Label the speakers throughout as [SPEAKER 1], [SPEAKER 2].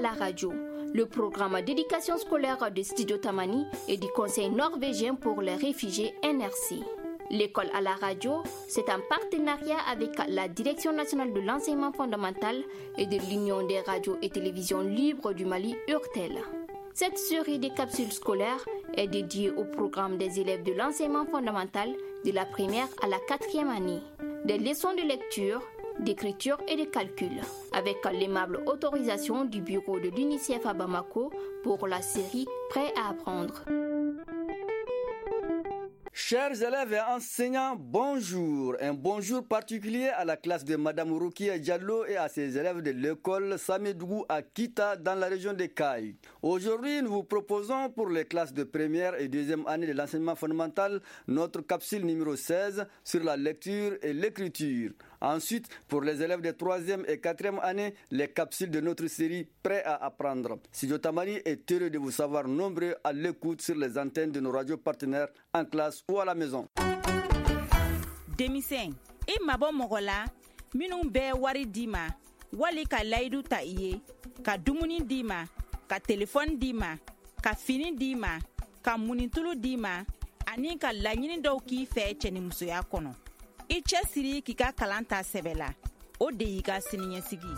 [SPEAKER 1] la radio, le programme d'éducation scolaire de Studio Tamani et du Conseil norvégien pour les réfugiés NRC. L'école à la radio, c'est un partenariat avec la Direction nationale de l'enseignement fondamental et de l'Union des radios et télévisions libres du Mali, URTEL. Cette série de capsules scolaires est dédiée au programme des élèves de l'enseignement fondamental de la première à la 4e année. Des leçons de lecture, d'écriture et de calcul, avec l'aimable autorisation du bureau de l'UNICEF à Bamako pour la série Prêt à apprendre.
[SPEAKER 2] Chers élèves et enseignants, bonjour. Un bonjour particulier à la classe de Madame Roukia Diallo et à ses élèves de l'école Samedougou à Kita dans la région de Kaï. Aujourd'hui, nous vous proposons pour les classes de première et deuxième année de l'enseignement fondamental notre capsule numéro 16 sur la lecture et l'écriture. Ensuite, pour les élèves de 3e et 4e année, les capsules de notre série Prêt à apprendre. Studio Tamani est heureux de vous savoir nombreux à l'écoute sur les antennes de nos radios partenaires en classe ou à la maison.
[SPEAKER 3] Demiseng, e mabo mogola, minun be wari dima, wali ka laidu ta iye, ka dumuni dima, ka telefon dima, ka fini dima, ka munitulu dima, ani ka laɲini dɔw k'i fɛ cɛnimusoya kɔnɔ. I cɛ siri k'i ka kalan ta sɛbɛ la, o de y'i ka siniɲɛsigi.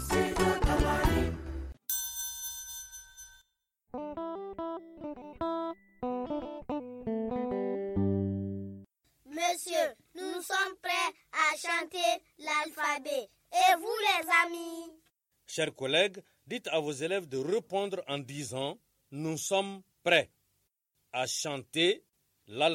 [SPEAKER 4] Monsieur, nous sommes prêts à chanter l'alphabet. Et vous les amis?
[SPEAKER 5] Chers collègues, dites à vos élèves de répondre en disant « Nous sommes prêts à chanter l'alphabet ».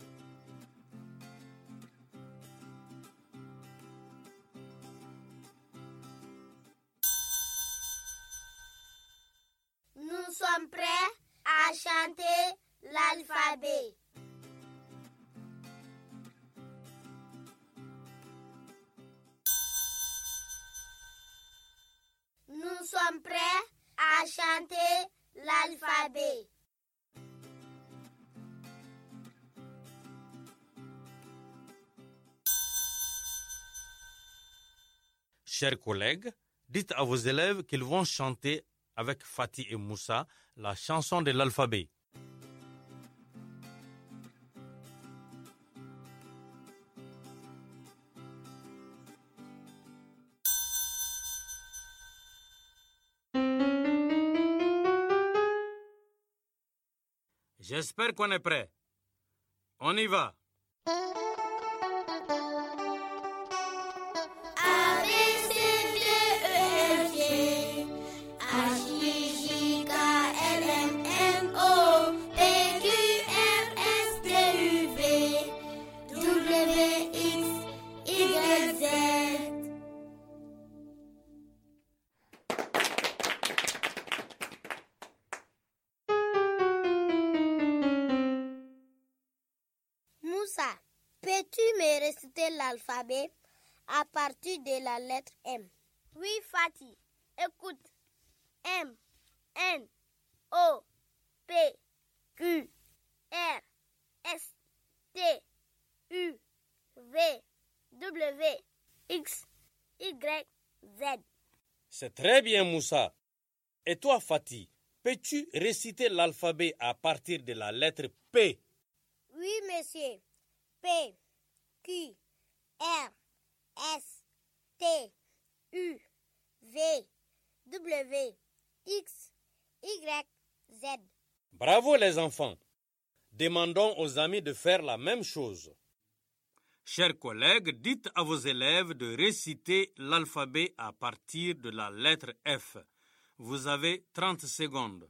[SPEAKER 4] Nous sommes prêts à chanter l'alphabet. Nous sommes prêts à chanter l'alphabet.
[SPEAKER 5] Chers collègues, dites à vos élèves qu'ils vont chanter avec Fatih et Moussa la chanson de l'alphabet. J'espère qu'on est prêt. On y va.
[SPEAKER 4] Moussa, peux-tu me réciter l'alphabet à partir de la lettre M? Oui, Fatih. Écoute. M, N, O, P, Q, R, S, T, U, V, W, X, Y, Z.
[SPEAKER 5] C'est très bien, Moussa. Et toi, Fatih, peux-tu réciter l'alphabet à partir de la lettre P?
[SPEAKER 4] Oui, monsieur. P, Q, R, S, T, U, V, W, X, Y, Z.
[SPEAKER 5] Bravo les enfants. Demandons aux amis de faire la même chose. Chers collègues, dites à vos élèves de réciter l'alphabet à partir de la lettre F. Vous avez 30 secondes.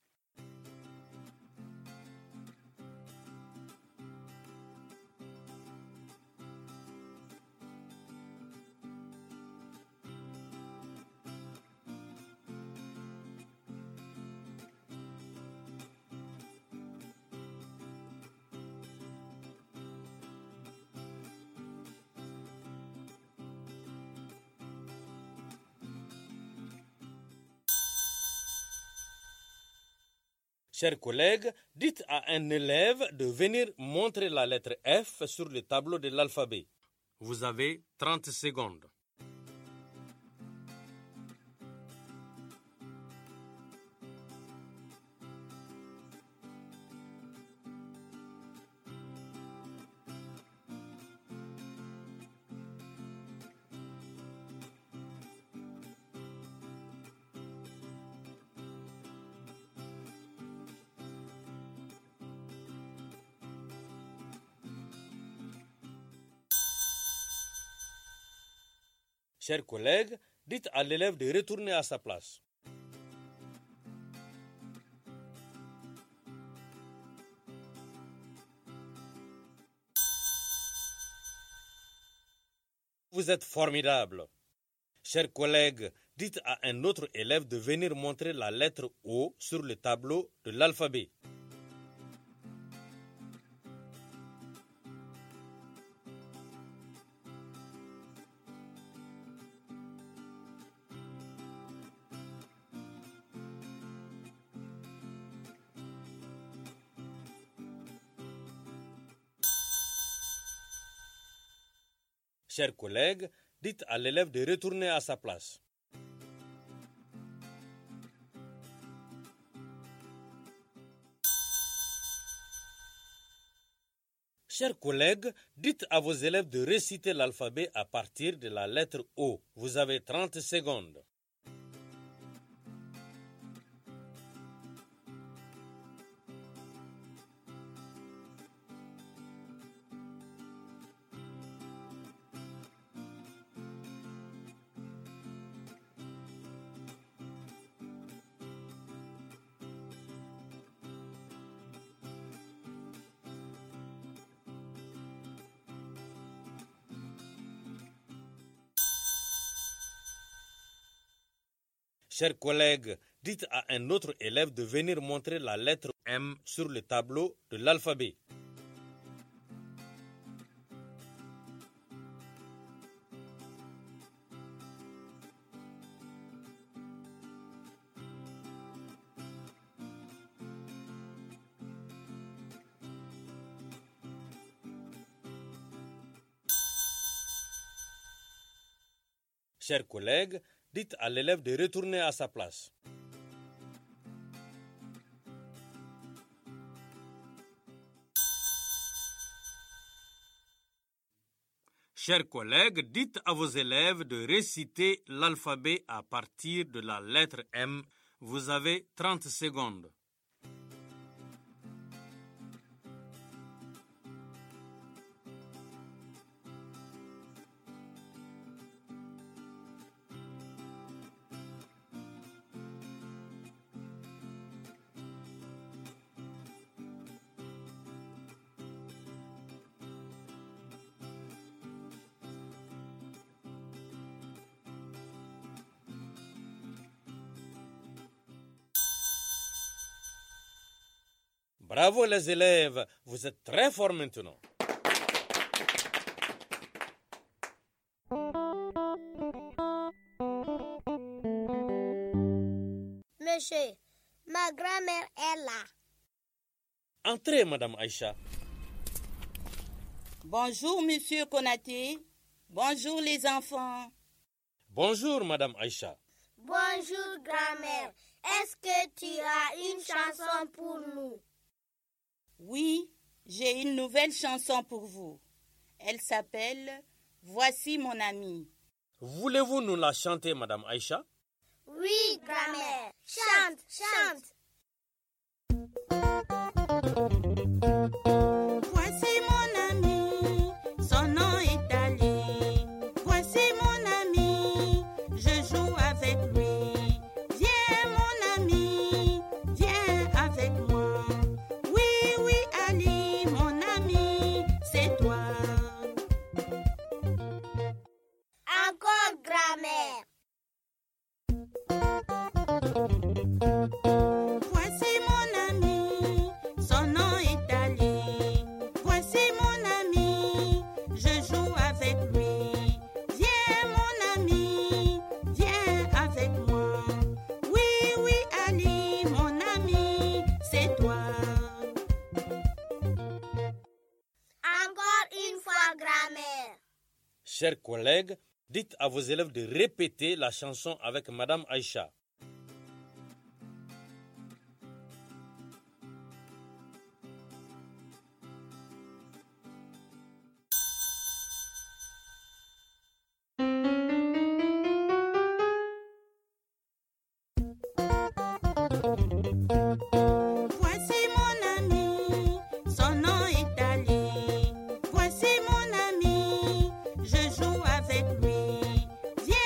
[SPEAKER 5] Chers collègues, dites à un élève de venir montrer la lettre F sur le tableau de l'alphabet. Vous avez 30 secondes. Chers collègues, dites à l'élève de retourner à sa place. Vous êtes formidable. Chers collègues, dites à un autre élève de venir montrer la lettre O sur le tableau de l'alphabet. Chers collègues, dites à l'élève de retourner à sa place. Chers collègues, dites à vos élèves de réciter l'alphabet à partir de la lettre O. Vous avez 30 secondes. Chers collègues, dites à un autre élève de venir montrer la lettre M sur le tableau de l'alphabet. Chers collègues, dites à l'élève de retourner à sa place. Chers collègues, dites à vos élèves de réciter l'alphabet à partir de la lettre M. Vous avez 30 secondes. Bravo les élèves, vous êtes très forts maintenant.
[SPEAKER 4] Monsieur, ma grand-mère est là.
[SPEAKER 5] Entrez, Madame Aïcha.
[SPEAKER 3] Bonjour, Monsieur Konaté. Bonjour, les enfants.
[SPEAKER 5] Bonjour, Madame Aïcha.
[SPEAKER 4] Bonjour, grand-mère. Est-ce que tu as une chanson pour nous?
[SPEAKER 3] Oui, j'ai une nouvelle chanson pour vous. Elle s'appelle « Voici mon ami ».
[SPEAKER 5] Voulez-vous nous la chanter, Madame Aïcha?
[SPEAKER 4] Oui, grand-mère. Chante, chante.
[SPEAKER 3] Voici mon ami, son nom est Ali. Voici mon ami, je joue avec lui. Viens mon ami, viens avec moi. Oui, oui Ali, mon ami, c'est toi.
[SPEAKER 4] Encore, grand-mère.
[SPEAKER 3] Voici mon ami, son nom est Ali. Voici mon ami, je joue avec lui. Viens mon ami, viens avec moi. Oui, oui Ali, mon ami, c'est toi.
[SPEAKER 4] Encore une fois, grand-mère.
[SPEAKER 5] Chers collègues, dites à vos élèves de répéter la chanson avec Madame Aïcha.
[SPEAKER 3] Voici mon ami, son nom est Ali. Voici mon ami, je joue avec lui. Viens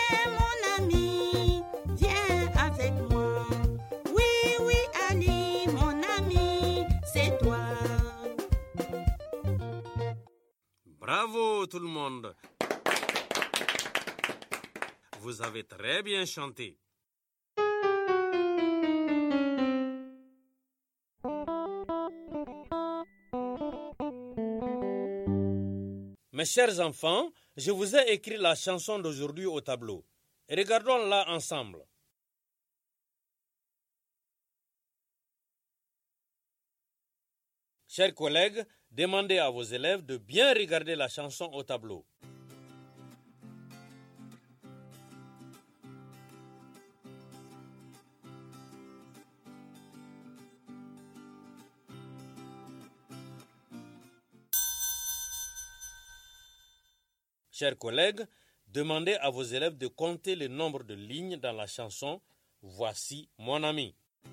[SPEAKER 5] Bravo tout le monde. Vous avez très bien chanté. Mes chers enfants, je vous ai écrit la chanson d'aujourd'hui au tableau. Regardons-la ensemble. Chers collègues, demandez à vos élèves de bien regarder la chanson au tableau. Chers collègues, demandez à vos élèves de compter le nombre de lignes dans la chanson « Voici mon ami ».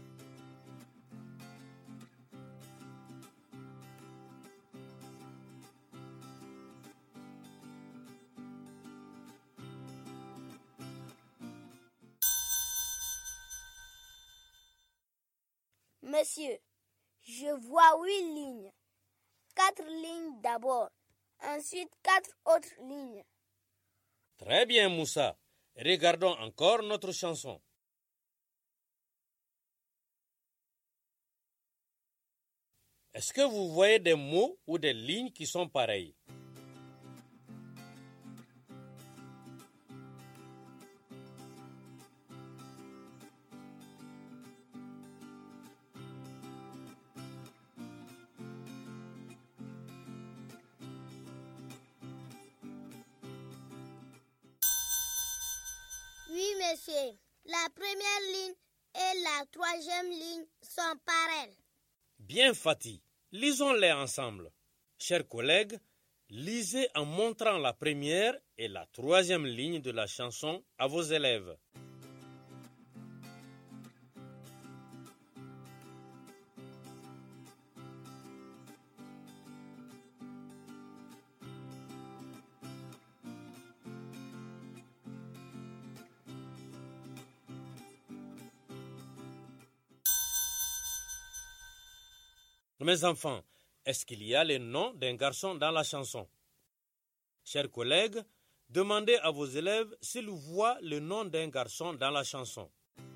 [SPEAKER 4] Monsieur, je vois 8 lignes. 4 lignes d'abord, ensuite 4 autres lignes.
[SPEAKER 5] Très bien, Moussa. Regardons encore notre chanson. Est-ce que vous voyez des mots ou des lignes qui sont pareils?
[SPEAKER 4] Oui, monsieur. La première ligne et la troisième ligne sont pareilles.
[SPEAKER 5] Bien, Fatih. Lisons-les ensemble. Chers collègues, lisez en montrant la première et la troisième ligne de la chanson à vos élèves. Mes enfants, est-ce qu'il y a le nom d'un garçon dans la chanson? Chers collègues, demandez à vos élèves s'ils voient le nom d'un garçon dans la chanson.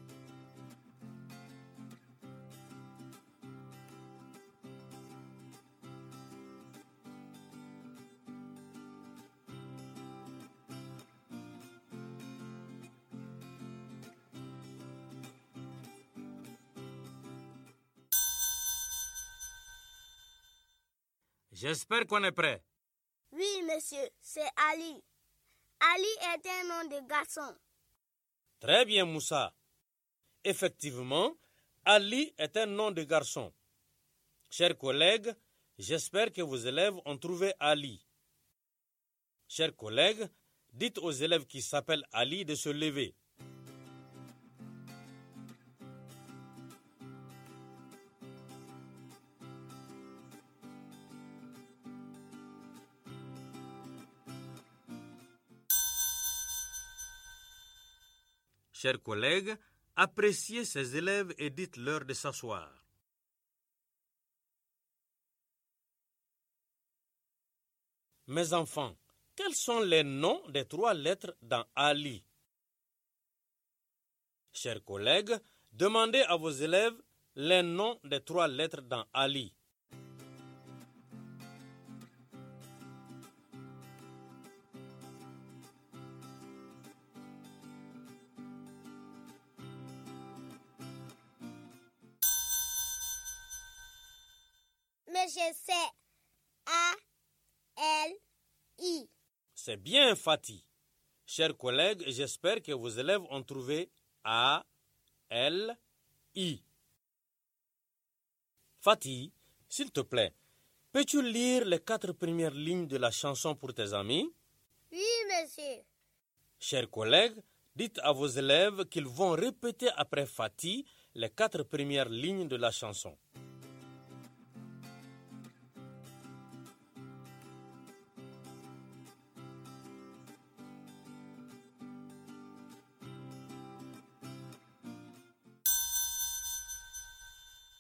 [SPEAKER 5] J'espère qu'on est prêt.
[SPEAKER 4] Oui, monsieur, c'est Ali. Ali est un nom de garçon.
[SPEAKER 5] Très bien, Moussa. Effectivement, Ali est un nom de garçon. Chers collègues, j'espère que vos élèves ont trouvé Ali. Chers collègues, dites aux élèves qui s'appellent Ali de se lever. Chers collègues, appréciez ces élèves et dites-leur de s'asseoir. Mes enfants, quels sont les noms des 3 lettres dans Ali? Chers collègues, demandez à vos élèves les noms des 3 lettres dans Ali.
[SPEAKER 4] Mais je sais. A-L-I.
[SPEAKER 5] C'est bien, Fatih. Chers collègues, j'espère que vos élèves ont trouvé A-L-I. Fatih, s'il te plaît, peux-tu lire les 4 premières lignes de la chanson pour tes amis?
[SPEAKER 4] Oui, monsieur.
[SPEAKER 5] Chers collègues, dites à vos élèves qu'ils vont répéter après Fatih les 4 premières lignes de la chanson.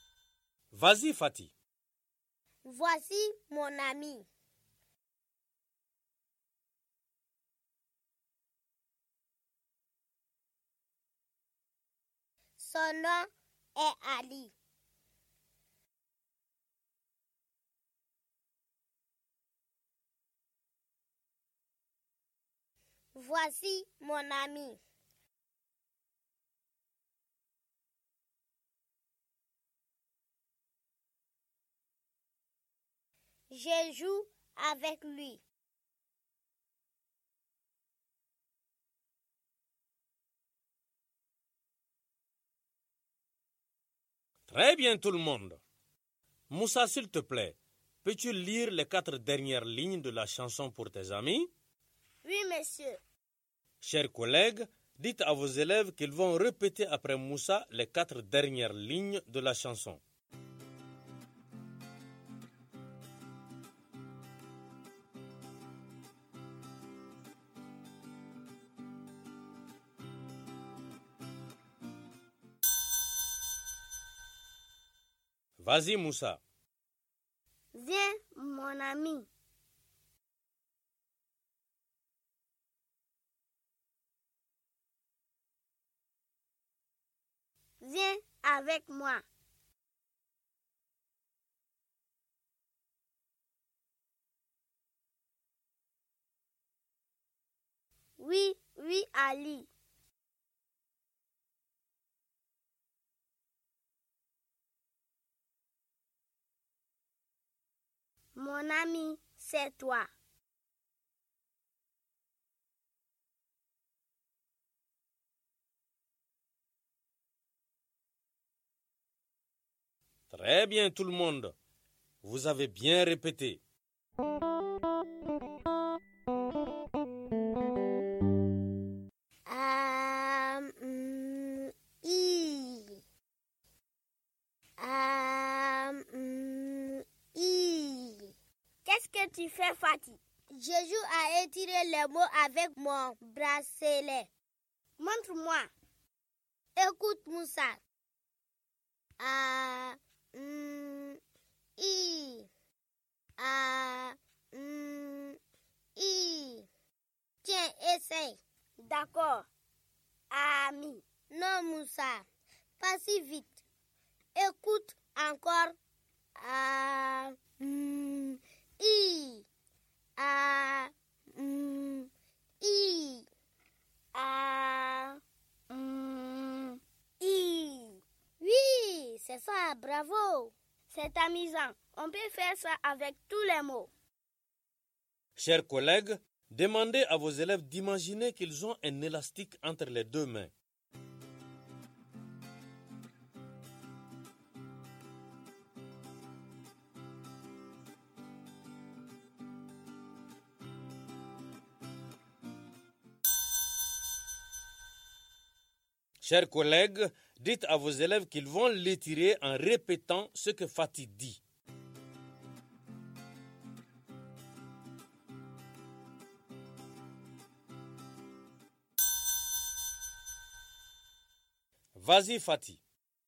[SPEAKER 5] Vas-y, Fatih.
[SPEAKER 4] Voici mon ami. Son nom est Ali. Voici mon ami. Je joue avec lui.
[SPEAKER 5] Très bien tout le monde. Moussa, s'il te plaît, peux-tu lire les 4 dernières lignes de la chanson pour tes amis?
[SPEAKER 4] Oui, monsieur.
[SPEAKER 5] Chers collègues, dites à vos élèves qu'ils vont répéter après Moussa les 4 dernières lignes de la chanson. Vas-y, Moussa.
[SPEAKER 4] Viens, mon ami. Viens avec moi. Oui, oui, Ali. Mon ami, c'est toi.
[SPEAKER 5] Très bien tout le monde. Vous avez bien répété.
[SPEAKER 4] Qu'est-ce que tu fais, Fatih? Je joue à étirer les mots avec mon bracelet. Montre-moi. Écoute, Moussa. Tiens, essaye. D'accord. Ami. Non, Moussa. Pas si vite. Écoute encore. Oui, c'est ça, bravo. C'est amusant. On peut faire ça avec tous les mots.
[SPEAKER 5] Chers collègues, demandez à vos élèves d'imaginer qu'ils ont un élastique entre les 2 mains. Chers collègues, dites à vos élèves qu'ils vont l'étirer en répétant ce que Fatih dit. Vas-y, Fatih.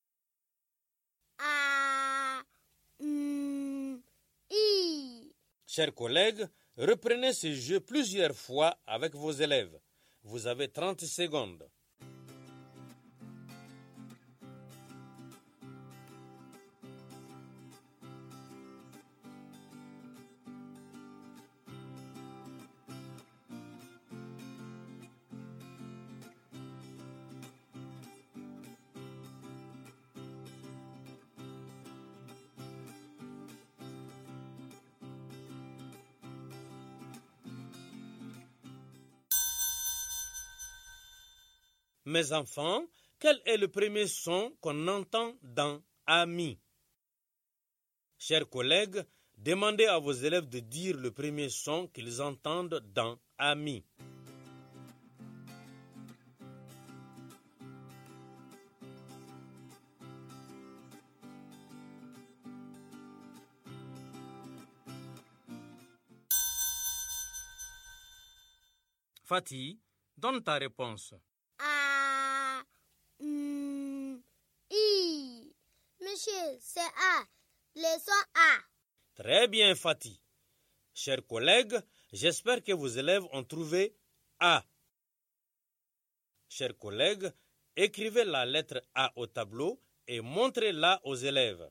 [SPEAKER 5] Chers collègues, reprenez ce jeu plusieurs fois avec vos élèves. Vous avez 30 secondes. Mes enfants, quel est le premier son qu'on entend dans « ami » ? Chers collègues, demandez à vos élèves de dire le premier son qu'ils entendent dans « ami ». Fatih, donne ta réponse.
[SPEAKER 4] Monsieur, c'est A. Le son A.
[SPEAKER 5] Très bien, Fatih. Chers collègues, j'espère que vos élèves ont trouvé A. Chers collègues, Écrivez la lettre A au tableau et montrez-la aux élèves.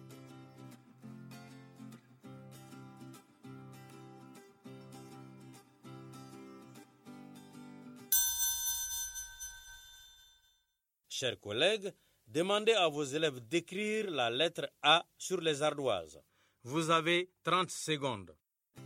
[SPEAKER 5] Chers collègues, demandez à vos élèves d'écrire la lettre A sur les ardoises. Vous avez 30 secondes.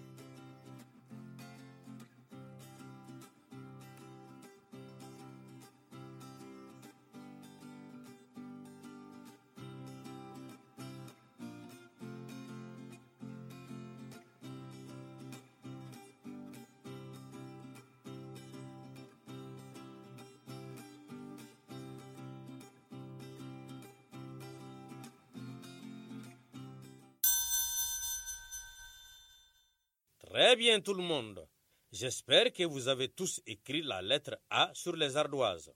[SPEAKER 5] Très bien tout le monde. J'espère que vous avez tous écrit la lettre A sur les ardoises.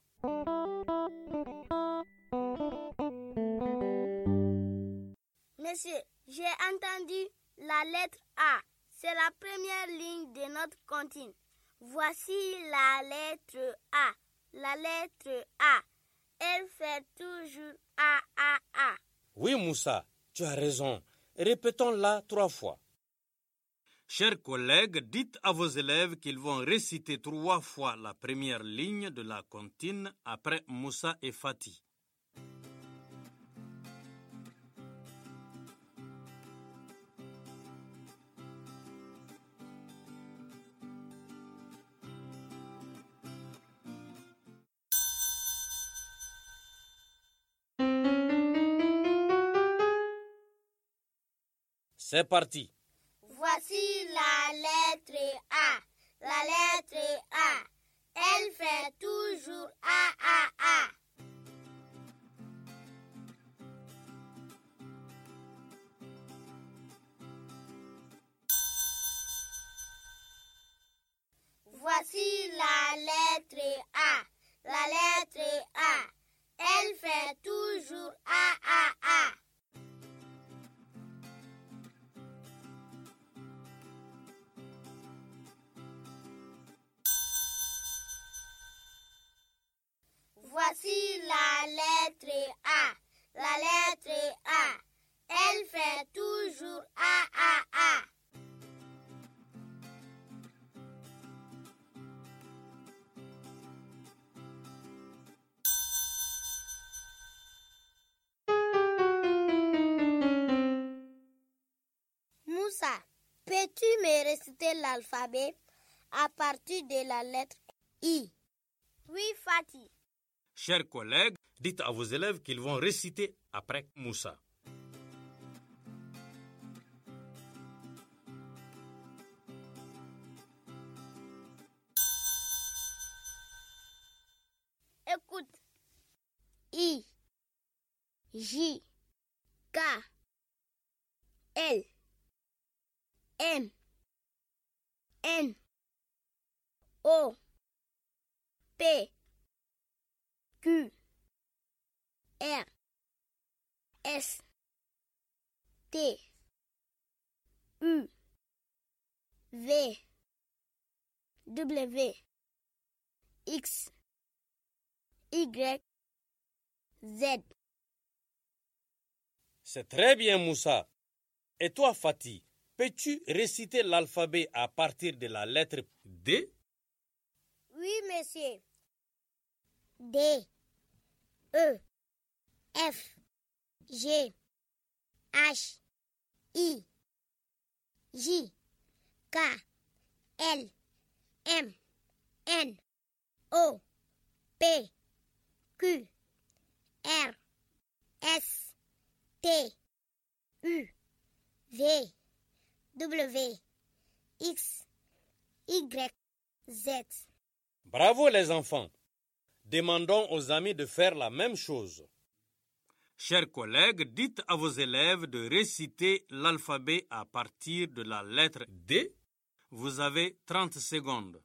[SPEAKER 4] Monsieur, j'ai entendu la lettre A. C'est la première ligne de notre comptine. Voici la lettre A. La lettre A. Elle fait toujours A, A, A.
[SPEAKER 5] Oui, Moussa, tu as raison. Répétons-la 3 fois. Chers collègues, dites à vos élèves qu'ils vont réciter 3 fois la première ligne de la comptine après Moussa et Fatih. C'est parti.
[SPEAKER 4] Voici la lettre A. La lettre A. Elle fait toujours A, A, A. Voici la lettre A. La lettre A. Elle fait toujours A, A, A. Voici la lettre A. La lettre A. Elle fait toujours A, A, A. Moussa, peux-tu me réciter l'alphabet à partir de la lettre I? Oui, Fatih.
[SPEAKER 5] Chers collègues, dites à vos élèves qu'ils vont réciter après Moussa.
[SPEAKER 4] Écoute. I, J, K, L, M, N, O, P, Q, R, S, T, U, V, W, X, Y, Z.
[SPEAKER 5] C'est très bien, Moussa. Et toi, Fatih, peux-tu réciter l'alphabet à partir de la lettre D?
[SPEAKER 4] Oui, monsieur. D, E, F, G, H, I, J, K, L, M, N, O, P, Q, R, S, T, U, V, W, X, Y, Z.
[SPEAKER 5] Bravo les enfants. Demandons aux amis de faire la même chose. Chers collègues, dites à vos élèves de réciter l'alphabet à partir de la lettre D. Vous avez 30 secondes.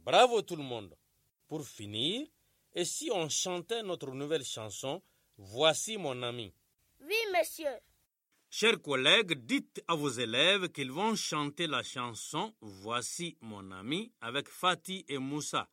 [SPEAKER 5] Bravo tout le monde. Pour finir, et si on chantait notre nouvelle chanson « Voici mon ami » ?
[SPEAKER 4] Oui, monsieur.
[SPEAKER 5] Chers collègues, dites à vos élèves qu'ils vont chanter la chanson « Voici mon ami » avec Fatih et Moussa.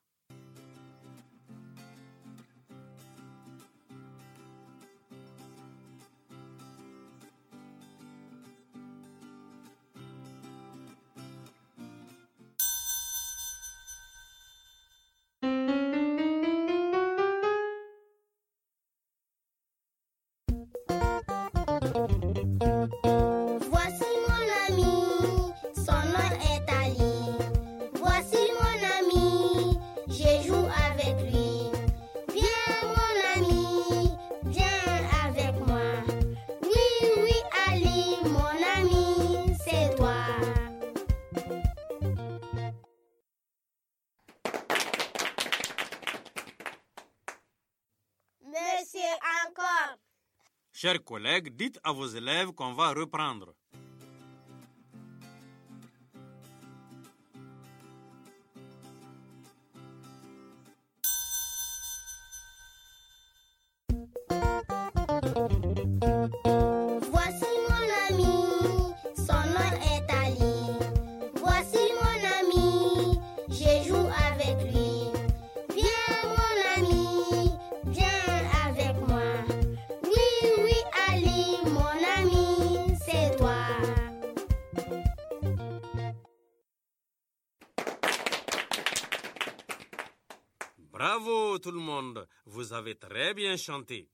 [SPEAKER 4] Voici mon ami, son nom est Ali. Voici mon ami, je joue avec lui. Viens mon ami, viens avec moi. Oui, oui Ali, mon ami, c'est toi. Monsieur, encore.
[SPEAKER 5] Chers collègues, dites à vos élèves qu'on va reprendre.
[SPEAKER 4] Voici mon ami, son nom est Ali. Voici mon ami, je joue avec lui. Viens mon ami, viens avec moi. Oui, oui Ali, mon ami, c'est toi.
[SPEAKER 5] Bravo tout le monde, vous avez très bien chanté.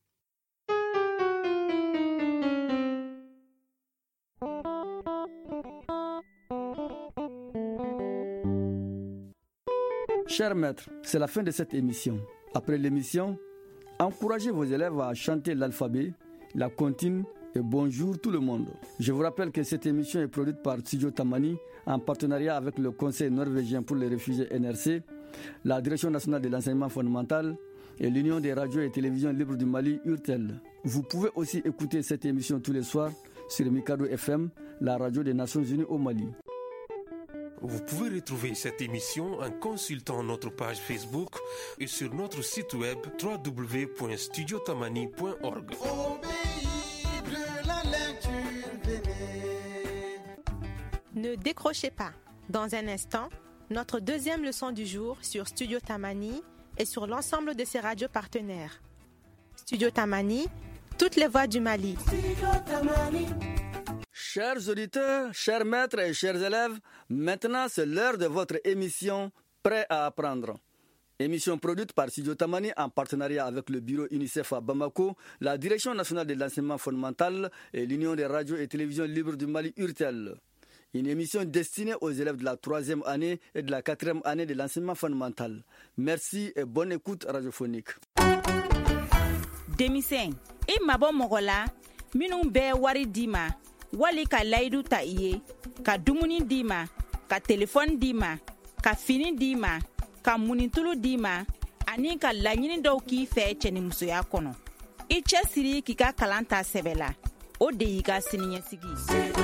[SPEAKER 2] Chers maîtres, c'est la fin de cette émission. Après l'émission, encouragez vos élèves à chanter l'alphabet, la comptine et bonjour tout le monde. Je vous rappelle que cette émission est produite par Studio Tamani en partenariat avec le Conseil norvégien pour les réfugiés NRC, la Direction nationale de l'enseignement fondamental et l'Union des radios et télévisions libres du Mali, URTEL. Vous pouvez aussi écouter cette émission tous les soirs sur Mikado FM, la radio des Nations Unies au Mali.
[SPEAKER 6] Vous pouvez retrouver cette émission en consultant notre page Facebook et sur notre site web www.studiotamani.org.
[SPEAKER 7] Ne décrochez pas. Dans un instant, notre deuxième leçon du jour sur Studio Tamani et sur l'ensemble de ses radios partenaires. Studio Tamani, toutes les voix du Mali.
[SPEAKER 2] Chers auditeurs, chers maîtres et chers élèves, maintenant c'est l'heure de votre émission Prêt à apprendre. Émission produite par Studio Tamani en partenariat avec le bureau UNICEF à Bamako, la Direction nationale de l'enseignement fondamental et l'Union des radios et télévisions libres du Mali, URTEL. Une émission destinée aux élèves de la 3e année et de la 4e année de l'enseignement fondamental. Merci et bonne écoute radiophonique.
[SPEAKER 3] Denmisɛn, I mabɔ mɔgɔ la minnu bɛ wari d'i ma wali ka layidu ta I ye ka dumuni d'i ma ka telefɔni d'i ma ka fini d'i ma ka munitulu d'i ma ani ka laɲini dɔw k'i fɛ cɛnimusoya kɔnɔ. I cɛsiri k'i ka kalan ta sɛbɛ la o de y'i ka siniɲɛsigi.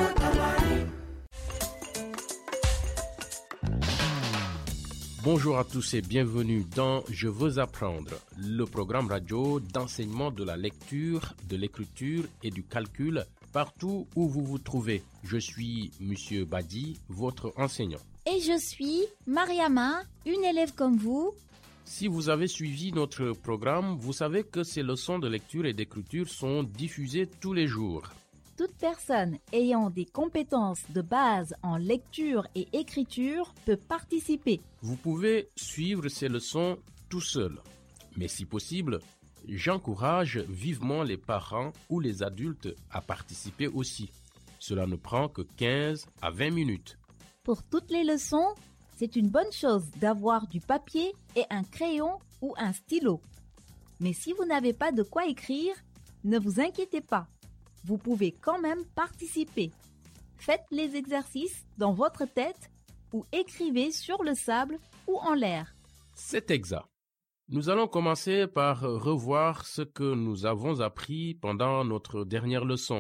[SPEAKER 8] Bonjour à tous et bienvenue dans Je veux apprendre, le programme radio d'enseignement de la lecture, de l'écriture et du calcul partout où vous vous trouvez. Je suis Monsieur Badi, votre enseignant.
[SPEAKER 9] Et je suis Mariama, une élève comme vous.
[SPEAKER 8] Si vous avez suivi notre programme, vous savez que ces leçons de lecture et d'écriture sont diffusées tous les jours.
[SPEAKER 9] Toute personne ayant des compétences de base en lecture et écriture peut participer.
[SPEAKER 8] Vous pouvez suivre ces leçons tout seul. Mais si possible, j'encourage vivement les parents ou les adultes à participer aussi. Cela ne prend que 15 à 20 minutes.
[SPEAKER 9] Pour toutes les leçons, c'est une bonne chose d'avoir du papier et un crayon ou un stylo. Mais si vous n'avez pas de quoi écrire, ne vous inquiétez pas. Vous pouvez quand même participer. Faites les exercices dans votre tête ou écrivez sur le sable ou en l'air.
[SPEAKER 8] C'est exact. Nous allons commencer par revoir ce que nous avons appris pendant notre dernière leçon.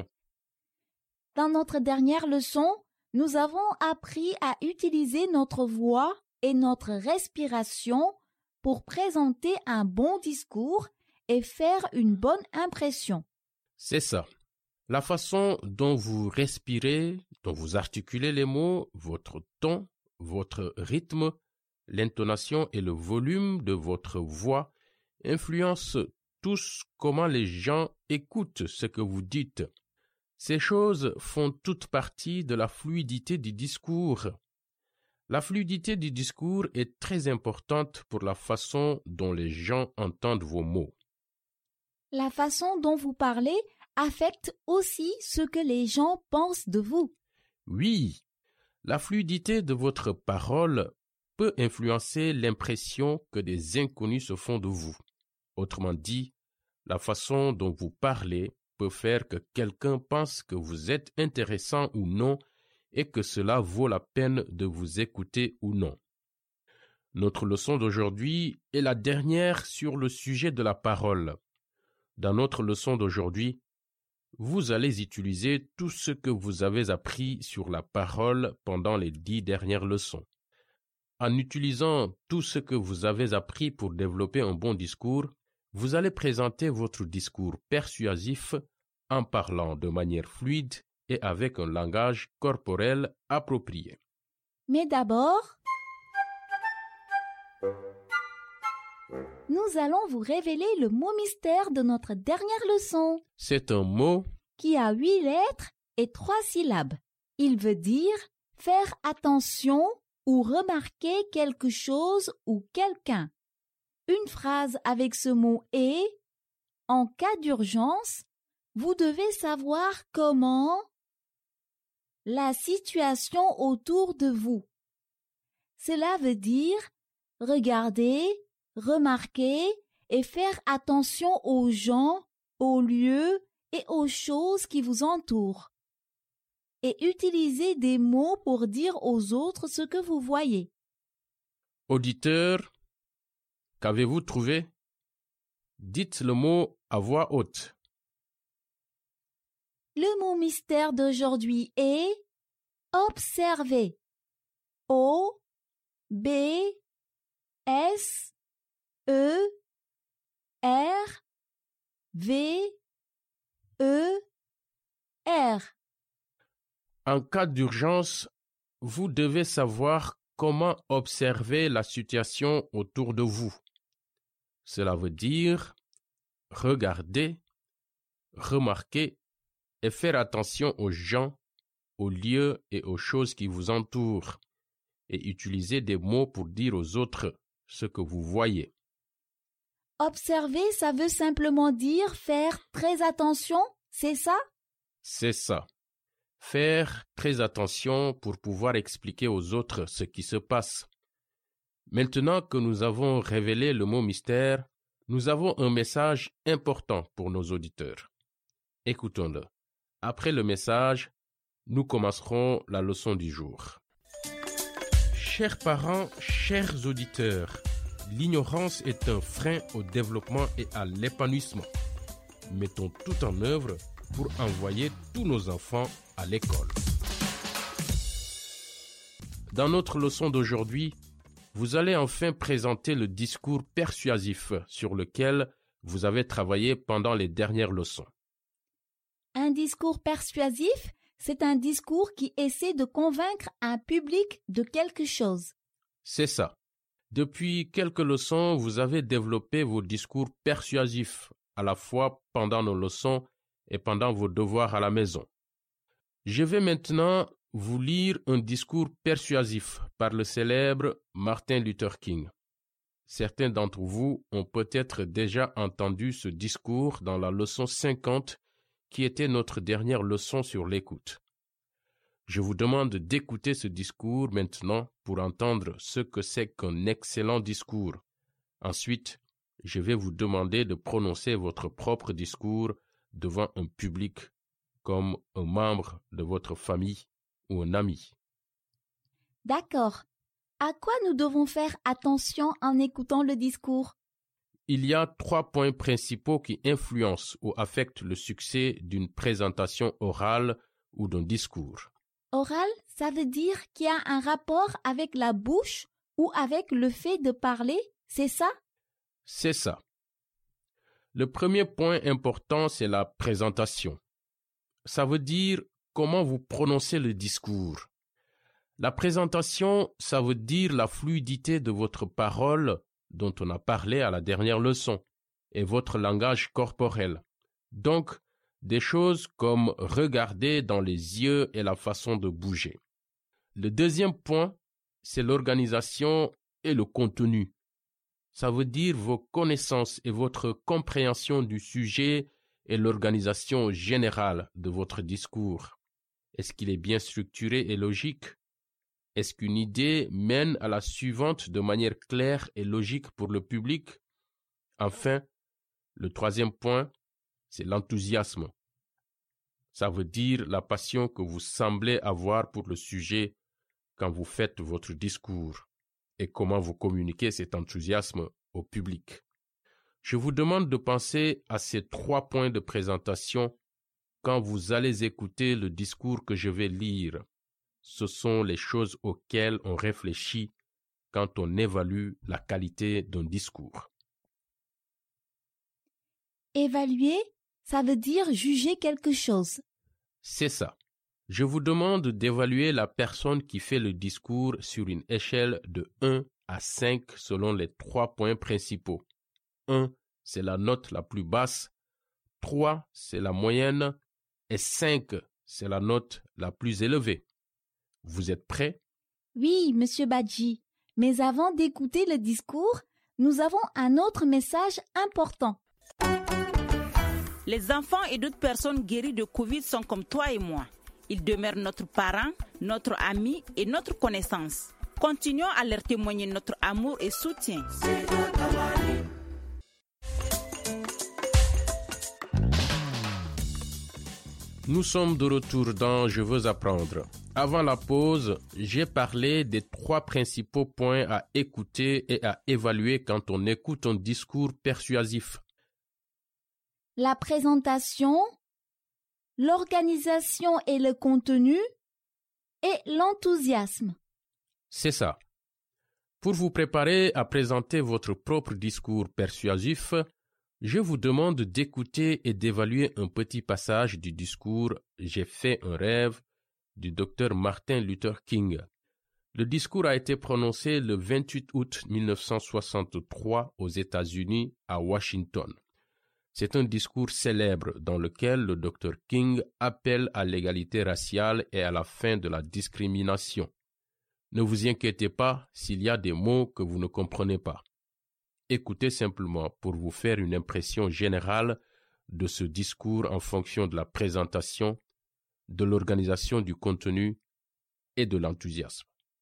[SPEAKER 9] Dans notre dernière leçon, nous avons appris à utiliser notre voix et notre respiration pour présenter un bon discours et faire une bonne impression.
[SPEAKER 8] C'est ça. La façon dont vous respirez, dont vous articulez les mots, votre ton, votre rythme, l'intonation et le volume de votre voix influencent tous comment les gens écoutent ce que vous dites. Ces choses font toute partie de la fluidité du discours. La fluidité du discours est très importante pour la façon dont les gens entendent vos mots.
[SPEAKER 9] La façon dont vous parlez affecte aussi ce que les gens pensent de vous.
[SPEAKER 8] Oui, la fluidité de votre parole peut influencer l'impression que des inconnus se font de vous. Autrement dit, la façon dont vous parlez peut faire que quelqu'un pense que vous êtes intéressant ou non et que cela vaut la peine de vous écouter ou non. Notre leçon d'aujourd'hui est la dernière sur le sujet de la parole. Dans notre leçon d'aujourd'hui, vous allez utiliser tout ce que vous avez appris sur la parole pendant les 10 dernières leçons. En utilisant tout ce que vous avez appris pour développer un bon discours, vous allez présenter votre discours persuasif en parlant de manière fluide et avec un langage corporel approprié.
[SPEAKER 9] Mais d'abord, nous allons vous révéler le mot mystère de notre dernière leçon.
[SPEAKER 8] C'est un mot
[SPEAKER 9] qui a 8 lettres et 3 syllabes. Il veut dire faire attention ou remarquer quelque chose ou quelqu'un. Une phrase avec ce mot est « En cas d'urgence, vous devez savoir comment la situation autour de vous. » Cela veut dire regarder, remarquer et faire attention aux gens, aux lieux et aux choses qui vous entourent. Et utiliser des mots pour dire aux autres ce que vous voyez.
[SPEAKER 8] Auditeur, qu'avez-vous trouvé? Dites le mot à voix haute.
[SPEAKER 9] Le mot mystère d'aujourd'hui est observer. O, B, S, E, R, V, E, R.
[SPEAKER 8] En cas d'urgence, vous devez savoir comment observer la situation autour de vous. Cela veut dire regarder, remarquer et faire attention aux gens, aux lieux et aux choses qui vous entourent et utiliser des mots pour dire aux autres ce que vous voyez.
[SPEAKER 9] Observer, ça veut simplement dire faire très attention, c'est ça?
[SPEAKER 8] C'est ça. Faire très attention pour pouvoir expliquer aux autres ce qui se passe. Maintenant que nous avons révélé le mot mystère, nous avons un message important pour nos auditeurs. Écoutons-le. Après le message, nous commencerons la leçon du jour. Chers parents, chers auditeurs, l'ignorance est un frein au développement et à l'épanouissement. Mettons tout en œuvre pour envoyer tous nos enfants à l'école. Dans notre leçon d'aujourd'hui, vous allez enfin présenter le discours persuasif sur lequel vous avez travaillé pendant les dernières leçons.
[SPEAKER 9] Un discours persuasif, c'est un discours qui essaie de convaincre un public de quelque chose.
[SPEAKER 8] C'est ça. Depuis quelques leçons, vous avez développé vos discours persuasifs, à la fois pendant nos leçons et pendant vos devoirs à la maison. Je vais maintenant vous lire un discours persuasif par le célèbre Martin Luther King. Certains d'entre vous ont peut-être déjà entendu ce discours dans la leçon 50, qui était notre dernière leçon sur l'écoute. Je vous demande d'écouter ce discours maintenant pour entendre ce que c'est qu'un excellent discours. Ensuite, je vais vous demander de prononcer votre propre discours devant un public comme un membre de votre famille ou un ami.
[SPEAKER 9] D'accord. À quoi nous devons faire attention en écoutant le discours?
[SPEAKER 8] Il y a 3 points principaux qui influencent ou affectent le succès d'une présentation orale ou d'un discours.
[SPEAKER 9] Oral, ça veut dire qu'il y a un rapport avec la bouche ou avec le fait de parler, c'est ça?
[SPEAKER 8] C'est ça. Le premier point important, c'est la présentation. Ça veut dire comment vous prononcez le discours. La présentation, ça veut dire la fluidité de votre parole dont on a parlé à la dernière leçon et votre langage corporel. Donc, des choses comme regarder dans les yeux et la façon de bouger. Le deuxième point, c'est l'organisation et le contenu. Ça veut dire vos connaissances et votre compréhension du sujet et l'organisation générale de votre discours. Est-ce qu'il est bien structuré et logique? Est-ce qu'une idée mène à la suivante de manière claire et logique pour le public? Enfin, le troisième point, c'est l'enthousiasme. Ça veut dire la passion que vous semblez avoir pour le sujet quand vous faites votre discours et comment vous communiquez cet enthousiasme au public. Je vous demande de penser à ces 3 points de présentation quand vous allez écouter le discours que je vais lire. Ce sont les choses auxquelles on réfléchit quand on évalue la qualité d'un discours.
[SPEAKER 9] Évaluer, ça veut dire juger quelque chose.
[SPEAKER 8] C'est ça. Je vous demande d'évaluer la personne qui fait le discours sur une échelle de 1 à 5 selon les 3 points principaux. 1, c'est la note la plus basse, 3, c'est la moyenne, et 5, c'est la note la plus élevée. Vous êtes prêts?
[SPEAKER 9] Oui, Monsieur Badji. Mais avant d'écouter le discours, nous avons un autre message important.
[SPEAKER 3] Les enfants et d'autres personnes guéries de Covid sont comme toi et moi. Ils demeurent notre parent, notre ami et notre connaissance. Continuons à leur témoigner notre amour et soutien.
[SPEAKER 8] Nous sommes de retour dans Je veux apprendre. Avant la pause, j'ai parlé des 3 principaux points à écouter et à évaluer quand on écoute un discours persuasif.
[SPEAKER 9] La présentation, l'organisation et le contenu, et l'enthousiasme.
[SPEAKER 8] C'est ça. Pour vous préparer à présenter votre propre discours persuasif, je vous demande d'écouter et d'évaluer un petit passage du discours « J'ai fait un rêve » du Dr Martin Luther King. Le discours a été prononcé le 28 août 1963 aux États-Unis, à Washington. C'est un discours célèbre dans lequel le Dr King appelle à l'égalité raciale et à la fin de la discrimination. Ne vous inquiétez pas s'il y a des mots que vous ne comprenez pas. Écoutez simplement pour vous faire une impression générale de ce discours en fonction de la présentation, de l'organisation du contenu et de l'enthousiasme.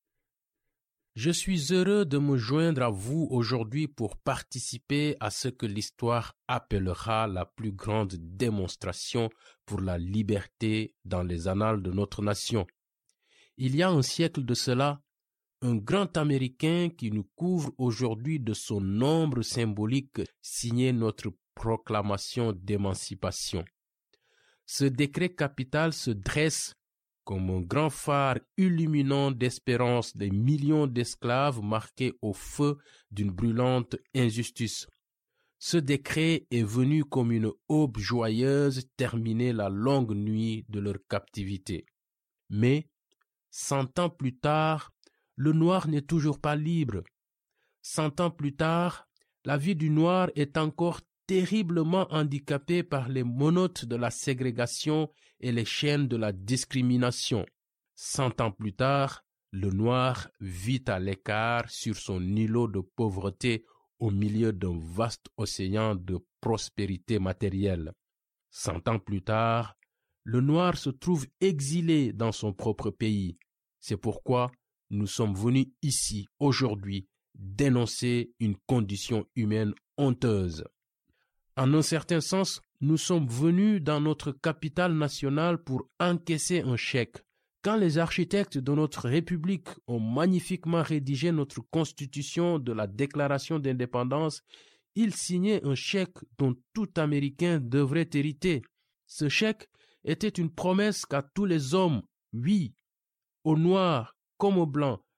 [SPEAKER 8] Je suis heureux de me joindre à vous aujourd'hui pour participer à ce que l'histoire appellera la plus grande démonstration pour la liberté dans les annales de notre nation. Il y a un siècle de cela, un grand Américain qui nous couvre aujourd'hui de son ombre symbolique signait notre proclamation d'émancipation. Ce décret capital se dresse comme un grand phare illuminant d'espérance des millions d'esclaves marqués au feu d'une brûlante injustice. Ce décret est venu comme une aube joyeuse terminer la longue nuit de leur captivité. Mais, 100 ans plus tard, le noir n'est toujours pas libre. 100 ans plus tard, la vie du noir est encore terriblement handicapée par les monotes de la ségrégation et les chaînes de la discrimination. 100 ans plus tard, le noir vit à l'écart sur son îlot de pauvreté au milieu d'un vaste océan de prospérité matérielle. 100 ans plus tard, le noir se trouve exilé dans son propre pays. C'est pourquoi nous sommes venus ici, aujourd'hui, dénoncer une condition humaine honteuse. En un certain sens, nous sommes venus dans notre capitale nationale pour encaisser un chèque. Quand les architectes de notre République ont magnifiquement rédigé notre Constitution de la Déclaration d'indépendance, ils signaient un chèque dont tout Américain devrait hériter. Ce chèque était une promesse qu'à tous les hommes, oui, aux Noirs comme aux Blancs,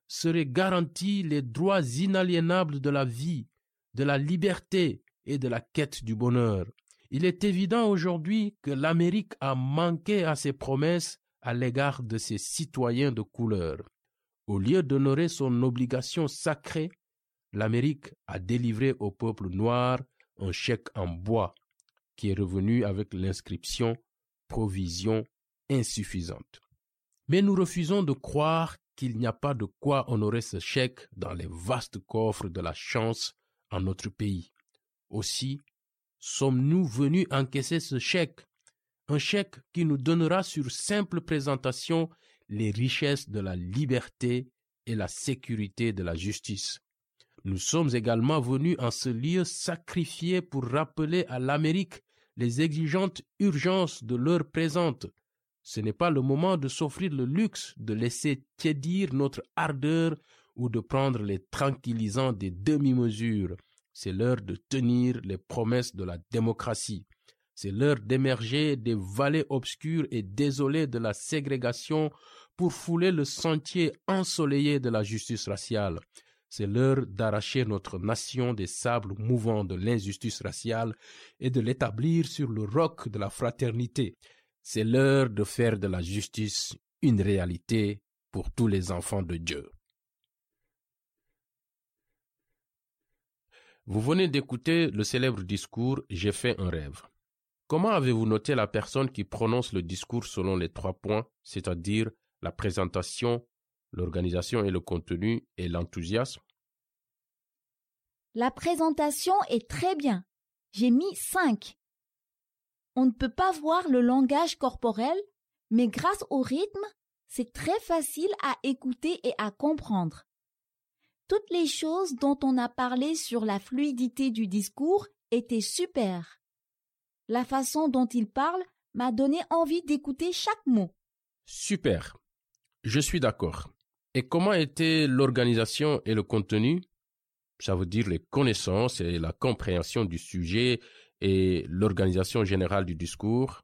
[SPEAKER 8] seraient garantis les droits inaliénables de la vie, de la liberté et de la quête du bonheur. Il est évident aujourd'hui que l'Amérique a manqué à ses promesses à l'égard de ses citoyens de couleur. Au lieu d'honorer son obligation sacrée, l'Amérique a délivré au peuple noir un chèque en bois qui est revenu avec l'inscription « provision insuffisante ». Mais nous refusons de croire qu'il n'y a pas de quoi honorer ce chèque dans les vastes coffres de la chance en notre pays. Aussi, sommes-nous venus encaisser ce chèque, un chèque qui nous donnera sur simple présentation les richesses de la liberté et la sécurité de la justice. Nous sommes également venus en ce lieu sacrifié pour rappeler à l'Amérique les exigeantes urgences de l'heure présente. Ce n'est pas le moment de s'offrir le luxe de laisser tiédir notre ardeur ou de prendre les tranquillisants des demi-mesures. C'est l'heure de tenir les promesses de la démocratie. C'est l'heure d'émerger des vallées obscures et désolées de la ségrégation pour fouler le sentier ensoleillé de la justice raciale. C'est l'heure d'arracher notre nation des sables mouvants de l'injustice raciale et de l'établir sur le roc de la fraternité. C'est l'heure de faire de la justice une réalité pour tous les enfants de Dieu. Vous venez d'écouter le célèbre discours « J'ai fait un rêve ». Comment avez-vous noté la personne qui prononce le discours selon les 3 points, c'est-à-dire la présentation, l'organisation et le contenu et l'enthousiasme?
[SPEAKER 9] La présentation est très bien. J'ai mis 5. On ne peut pas voir le langage corporel, mais grâce au rythme, c'est très facile à écouter et à comprendre. Toutes les choses dont on a parlé sur la fluidité du discours étaient super. La façon dont il parle m'a donné envie d'écouter chaque mot.
[SPEAKER 8] Super. Je suis d'accord. Et comment était l'organisation et le contenu? Ça veut dire les connaissances et la compréhension du sujet et l'organisation générale du discours.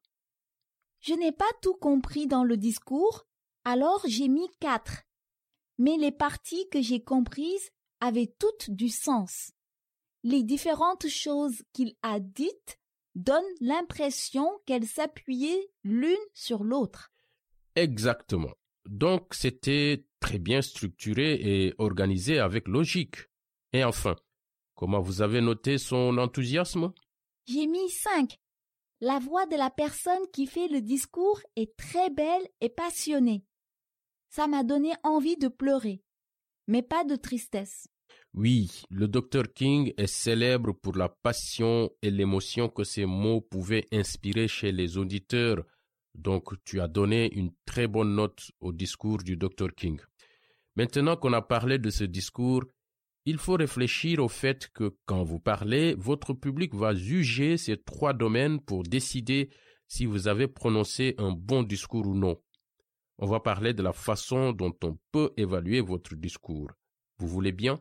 [SPEAKER 9] Je n'ai pas tout compris dans le discours, alors j'ai mis 4. Mais les parties que j'ai comprises avaient toutes du sens. Les différentes choses qu'il a dites donnent l'impression qu'elles s'appuyaient l'une sur l'autre.
[SPEAKER 8] Exactement. Donc, c'était très bien structuré et organisé avec logique. Et enfin, comment vous avez noté son enthousiasme?
[SPEAKER 9] J'ai mis 5. La voix de la personne qui fait le discours est très belle et passionnée. Ça m'a donné envie de pleurer, mais pas de tristesse.
[SPEAKER 8] Oui, le Dr King est célèbre pour la passion et l'émotion que ses mots pouvaient inspirer chez les auditeurs. Donc, tu as donné une très bonne note au discours du Dr King. Maintenant qu'on a parlé de ce discours, il faut réfléchir au fait que quand vous parlez, votre public va juger ces 3 domaines pour décider si vous avez prononcé un bon discours ou non. On va parler de la façon dont on peut évaluer votre discours. Vous voulez bien?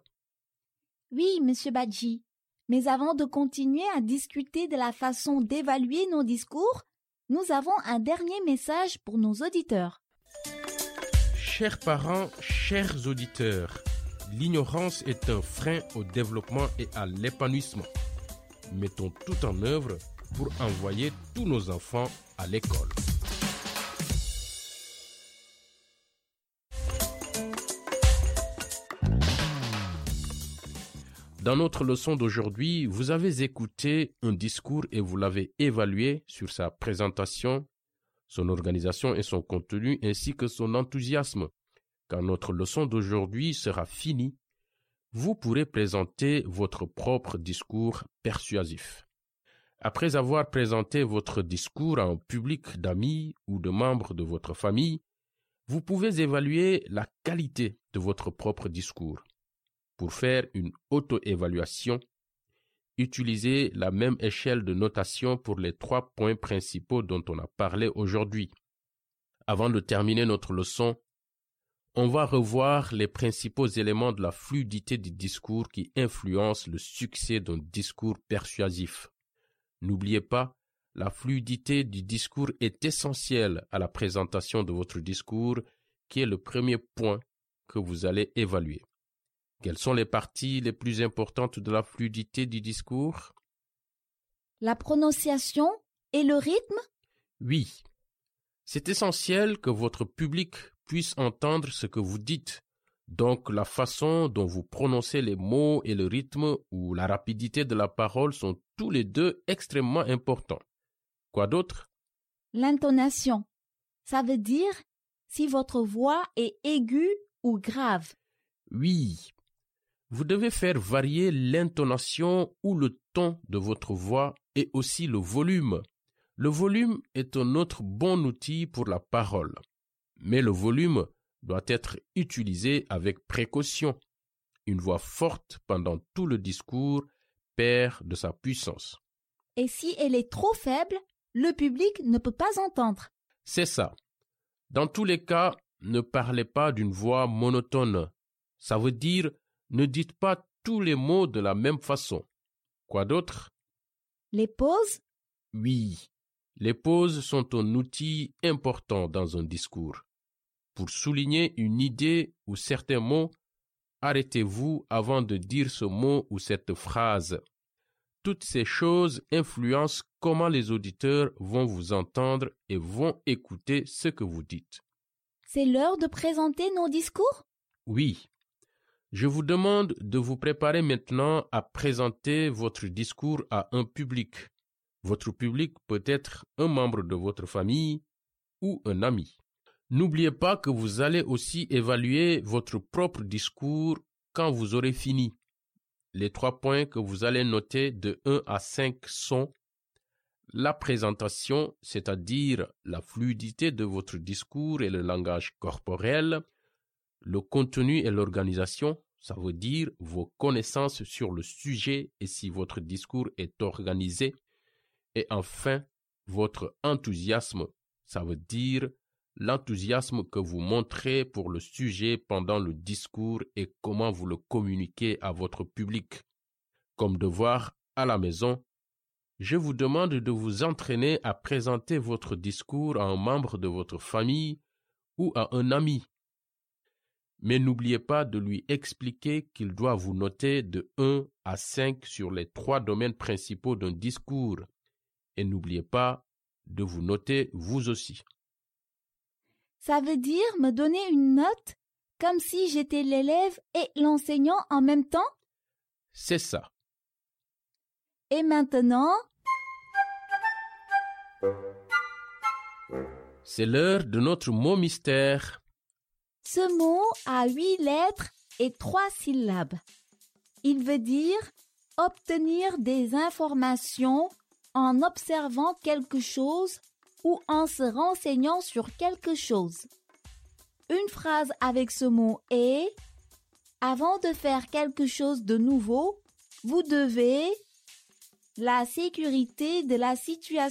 [SPEAKER 9] Oui, Monsieur Badji. Mais avant de continuer à discuter de la façon d'évaluer nos discours, nous avons un dernier message pour nos auditeurs.
[SPEAKER 8] Chers parents, chers auditeurs, l'ignorance est un frein au développement et à l'épanouissement. Mettons tout en œuvre pour envoyer tous nos enfants à l'école. Dans notre leçon d'aujourd'hui, vous avez écouté un discours et vous l'avez évalué sur sa présentation, son organisation et son contenu, ainsi que son enthousiasme. Quand notre leçon d'aujourd'hui sera finie, vous pourrez présenter votre propre discours persuasif. Après avoir présenté votre discours à un public d'amis ou de membres de votre famille, vous pouvez évaluer la qualité de votre propre discours. Pour faire une auto-évaluation, utilisez la même échelle de notation pour les 3 points principaux dont on a parlé aujourd'hui. Avant de terminer notre leçon, on va revoir les principaux éléments de la fluidité du discours qui influencent le succès d'un discours persuasif. N'oubliez pas, la fluidité du discours est essentielle à la présentation de votre discours, qui est le premier point que vous allez évaluer. Quelles sont les parties les plus importantes de la fluidité du discours?
[SPEAKER 9] La prononciation et le rythme?
[SPEAKER 8] Oui. C'est essentiel que votre public puisse entendre ce que vous dites. Donc, la façon dont vous prononcez les mots et le rythme ou la rapidité de la parole sont tous les deux extrêmement importants. Quoi d'autre?
[SPEAKER 9] L'intonation. Ça veut dire si votre voix est aiguë ou grave.
[SPEAKER 8] Oui. Vous devez faire varier l'intonation ou le ton de votre voix et aussi le volume. Le volume est un autre bon outil pour la parole. Mais le volume doit être utilisé avec précaution. Une voix forte pendant tout le discours perd de sa puissance.
[SPEAKER 9] Et si elle est trop faible, le public ne peut pas entendre.
[SPEAKER 8] C'est ça. Dans tous les cas, ne parlez pas d'une voix monotone. Ça veut dire ne dites pas tous les mots de la même façon. Quoi d'autre?
[SPEAKER 9] Les pauses?
[SPEAKER 8] Oui, les pauses sont un outil important dans un discours. Pour souligner une idée ou certains mots, arrêtez-vous avant de dire ce mot ou cette phrase. Toutes ces choses influencent comment les auditeurs vont vous entendre et vont écouter ce que vous dites.
[SPEAKER 9] C'est l'heure de présenter nos discours?
[SPEAKER 8] Oui. Je vous demande de vous préparer maintenant à présenter votre discours à un public. Votre public peut être un membre de votre famille ou un ami. N'oubliez pas que vous allez aussi évaluer votre propre discours quand vous aurez fini. Les 3 points que vous allez noter de 1 à 5 sont la présentation, c'est-à-dire la fluidité de votre discours et le langage corporel, le contenu et l'organisation, ça veut dire vos connaissances sur le sujet et si votre discours est organisé, et enfin, votre enthousiasme, ça veut dire l'enthousiasme que vous montrez pour le sujet pendant le discours et comment vous le communiquez à votre public. Comme devoir à la maison, je vous demande de vous entraîner à présenter votre discours à un membre de votre famille ou à un ami. Mais n'oubliez pas de lui expliquer qu'il doit vous noter de 1 à 5 sur les 3 domaines principaux d'un discours. Et n'oubliez pas de vous noter vous aussi.
[SPEAKER 9] Ça veut dire me donner une note comme si j'étais l'élève et l'enseignant en même temps?
[SPEAKER 8] C'est ça.
[SPEAKER 9] Et maintenant?
[SPEAKER 8] C'est l'heure de notre mot mystère.
[SPEAKER 9] Ce mot a 8 lettres et 3 syllabes. Il veut dire obtenir des informations en observant quelque chose ou en se renseignant sur quelque chose. Une phrase avec ce mot est « Avant de faire quelque chose de nouveau, vous devez la sécurité de la situation. »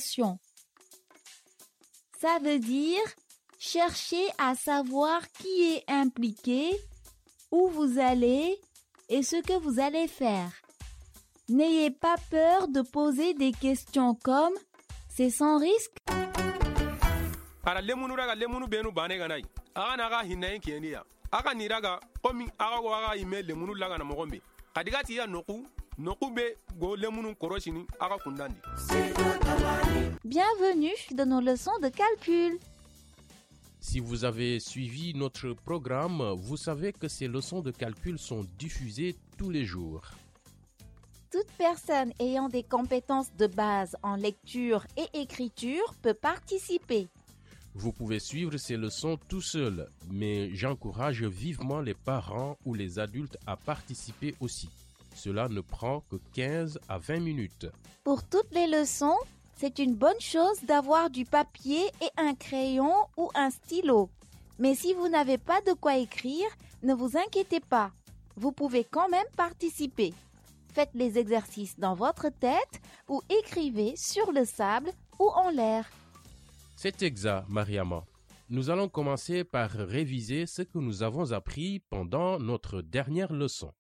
[SPEAKER 9] Ça veut dire chercher à savoir qui est impliqué, où vous allez et ce que vous allez faire. N'ayez pas peur de poser des questions comme « C'est sans risque ?»
[SPEAKER 10] Ara lemunu raga lemunu benu bane ganai. Aga naga hinai kienia. Aga niraga komi aga waga ime lemunu laga na mogombe. Kadigati ya noku be go lemunu koroshini aga kundandi.
[SPEAKER 9] Bienvenue dans nos leçons de calcul.
[SPEAKER 8] Si vous avez suivi notre programme, vous savez que ces leçons de calcul sont diffusées tous les jours.
[SPEAKER 9] Toute personne ayant des compétences de base en lecture et écriture peut participer.
[SPEAKER 8] Vous pouvez suivre ces leçons tout seul, mais j'encourage vivement les parents ou les adultes à participer aussi. Cela ne prend que 15 à 20 minutes.
[SPEAKER 9] Pour toutes les leçons, c'est une bonne chose d'avoir du papier et un crayon ou un stylo. Mais si vous n'avez pas de quoi écrire, ne vous inquiétez pas. Vous pouvez quand même participer. Faites les exercices dans votre tête ou écrivez sur le sable ou en l'air.
[SPEAKER 8] C'est exact, Mariama. Nous allons commencer par réviser ce que nous avons appris pendant notre dernière leçon.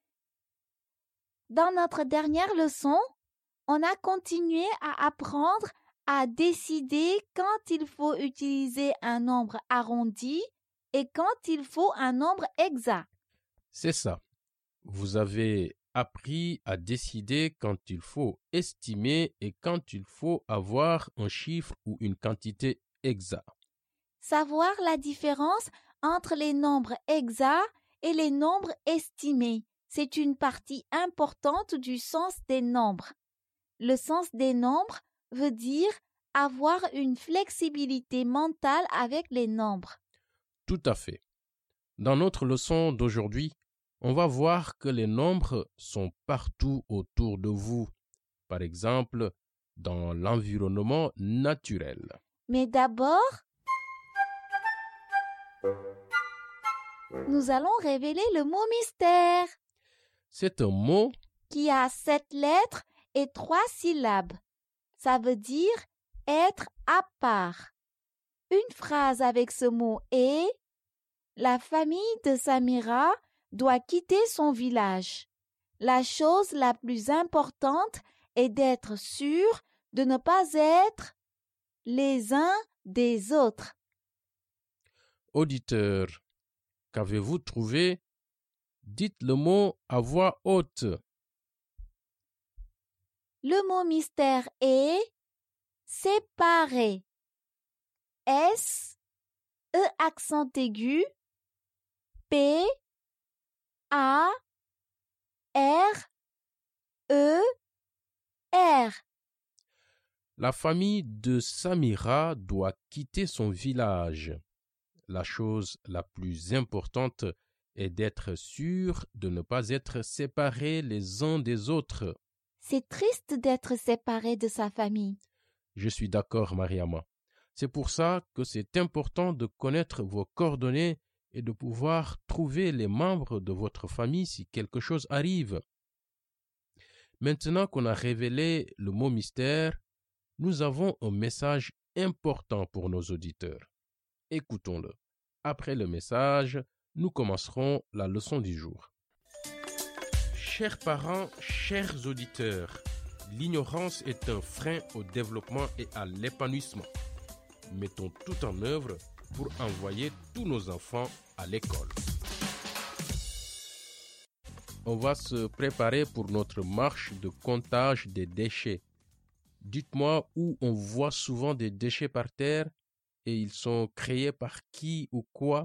[SPEAKER 9] Dans notre dernière leçon, on a continué à apprendre à décider quand il faut utiliser un nombre arrondi et quand il faut un nombre exact.
[SPEAKER 8] C'est ça. Vous avez appris à décider quand il faut estimer et quand il faut avoir un chiffre ou une quantité exacte.
[SPEAKER 9] Savoir la différence entre les nombres exacts et les nombres estimés, c'est une partie importante du sens des nombres. Le sens des nombres veut dire avoir une flexibilité mentale avec les nombres.
[SPEAKER 8] Tout à fait. Dans notre leçon d'aujourd'hui, on va voir que les nombres sont partout autour de vous, par exemple dans l'environnement naturel.
[SPEAKER 9] Mais d'abord, nous allons révéler le mot mystère.
[SPEAKER 8] C'est un mot
[SPEAKER 9] qui a 7 lettres et 3 syllabes. Ça veut dire être à part. Une phrase avec ce mot est « La famille de Samira doit quitter son village. La chose la plus importante est d'être sûr de ne pas être les uns des autres. »
[SPEAKER 8] Auditeur, qu'avez-vous trouvé? Dites le mot à voix haute.
[SPEAKER 9] Le mot mystère est séparer. S, E accent aigu, P, A, R, E, R.
[SPEAKER 8] La famille de Samira doit quitter son village. La chose la plus importante est d'être sûr de ne pas être séparés les uns des autres.
[SPEAKER 9] C'est triste d'être séparé de sa famille.
[SPEAKER 8] Je suis d'accord, Mariama. C'est pour ça que c'est important de connaître vos coordonnées et de pouvoir trouver les membres de votre famille si quelque chose arrive. Maintenant qu'on a révélé le mot mystère, nous avons un message important pour nos auditeurs. Écoutons-le. Après le message, nous commencerons la leçon du jour. Chers parents, chers auditeurs, l'ignorance est un frein au développement et à l'épanouissement. Mettons tout en œuvre pour envoyer tous nos enfants à l'école. On va se préparer pour notre marche de comptage des déchets. Dites-moi où on voit souvent des déchets par terre et ils sont créés par qui ou quoi?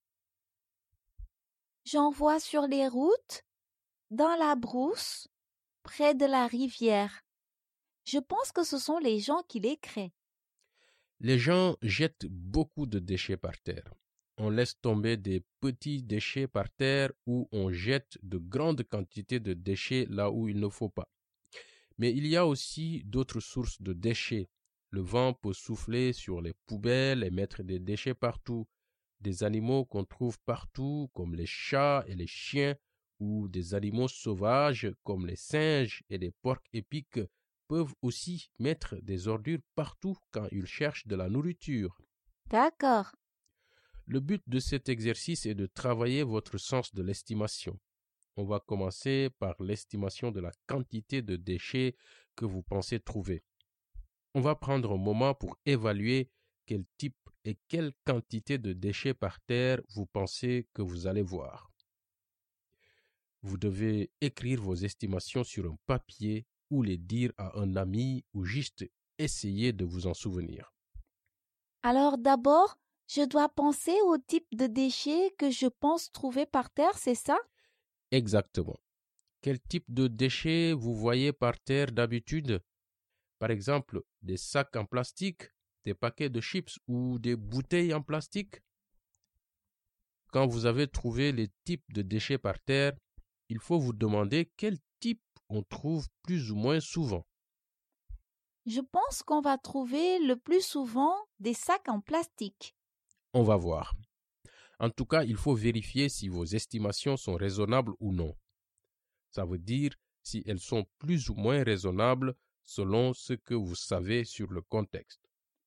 [SPEAKER 9] J'en vois sur les routes, dans la brousse, près de la rivière. Je pense que ce sont les gens qui les créent.
[SPEAKER 8] Les gens jettent beaucoup de déchets par terre. On laisse tomber des petits déchets par terre ou on jette de grandes quantités de déchets là où il ne faut pas. Mais il y a aussi d'autres sources de déchets. Le vent peut souffler sur les poubelles et mettre des déchets partout. Des animaux qu'on trouve partout, comme les chats et les chiens, ou des animaux sauvages, comme les singes et les porcs épics, peuvent aussi mettre des ordures partout quand ils cherchent de la nourriture.
[SPEAKER 9] D'accord.
[SPEAKER 8] Le but de cet exercice est de travailler votre sens de l'estimation. On va commencer par l'estimation de la quantité de déchets que vous pensez trouver. On va prendre un moment pour évaluer quel type et quelle quantité de déchets par terre vous pensez que vous allez voir. Vous devez écrire vos estimations sur un papier ou les dire à un ami ou juste essayer de vous en souvenir.
[SPEAKER 9] Alors d'abord, je dois penser au type de déchets que je pense trouver par terre, c'est ça?
[SPEAKER 8] Exactement. Quel type de déchets vous voyez par terre d'habitude? Par exemple, des sacs en plastique, des paquets de chips ou des bouteilles en plastique? Quand vous avez trouvé les types de déchets par terre, il faut vous demander quel type on trouve plus ou moins souvent.
[SPEAKER 9] Je pense qu'on va trouver le plus souvent des sacs en plastique.
[SPEAKER 8] On va voir. En tout cas, il faut vérifier si vos estimations sont raisonnables ou non. Ça veut dire si elles sont plus ou moins raisonnables selon ce que vous savez sur le contexte.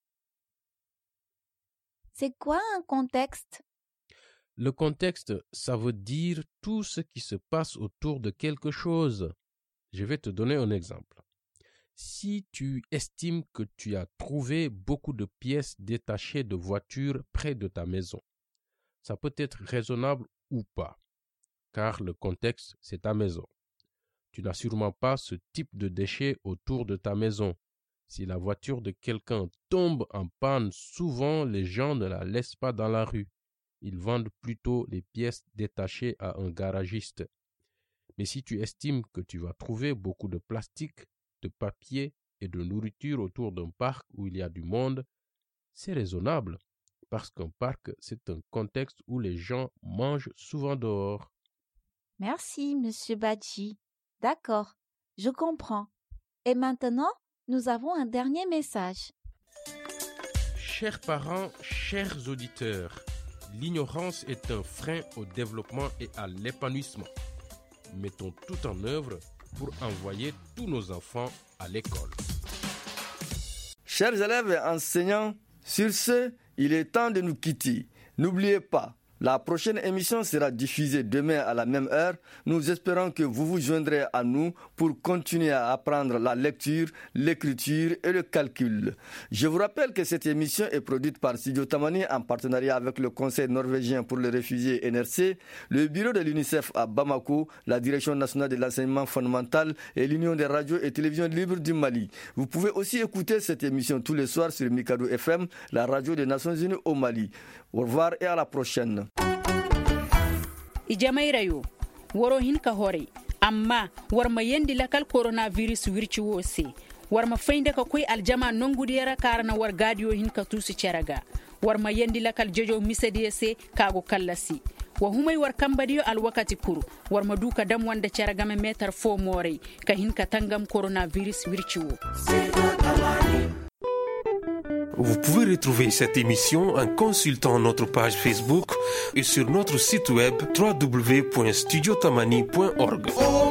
[SPEAKER 9] C'est quoi un contexte?
[SPEAKER 8] Le contexte, ça veut dire tout ce qui se passe autour de quelque chose. Je vais te donner un exemple. Si tu estimes que tu as trouvé beaucoup de pièces détachées de voitures près de ta maison, Ça peut être raisonnable ou pas, car le contexte, c'est ta maison. Tu n'as sûrement pas ce type de déchets autour de ta maison. Si la voiture de quelqu'un tombe en panne, souvent les gens ne la laissent pas dans la rue. Ils vendent plutôt les pièces détachées à un garagiste. Mais si tu estimes que tu vas trouver beaucoup de plastique, de papier et de nourriture autour d'un parc où il y a du monde, c'est raisonnable, parce qu'un parc, c'est un contexte où les gens mangent souvent dehors.
[SPEAKER 9] Merci, Monsieur Badji. D'accord, je comprends. Et maintenant, nous avons un dernier message.
[SPEAKER 8] Chers parents, chers auditeurs, l'ignorance est un frein au développement et à l'épanouissement. Mettons tout en œuvre pour envoyer tous nos enfants à l'école.
[SPEAKER 2] Chers élèves et enseignants, sur ce, il est temps de nous quitter. N'oubliez pas, la prochaine émission sera diffusée demain à la même heure. Nous espérons que vous vous joindrez à nous pour continuer à apprendre la lecture, l'écriture et le calcul. Je vous rappelle que cette émission est produite par Studio Tamani en partenariat avec le Conseil norvégien pour les réfugiés NRC, le bureau de l'UNICEF à Bamako, la Direction nationale de l'enseignement fondamental et l'Union des radios et télévisions libres du Mali. Vous pouvez aussi écouter cette émission tous les soirs sur Mikado FM, la radio des Nations Unies au Mali. Au revoir et à la prochaine.
[SPEAKER 3] Ijamairayo woro hinka hore amma warma yendi lakal coronavirus wirci wose warma fainde ka koy aljama nongudiyara karana war gadio hinka tusi ceraga warma yendi lakal jojo misediyese kago kallasi wa humay war kambadiyo al wakati kuru warma duka dam wanda ceraga me metar fo more ka hinka tangam coronavirus wirci wo.
[SPEAKER 6] Vous pouvez retrouver cette émission en consultant notre page Facebook et sur notre site web www.studiotamani.org.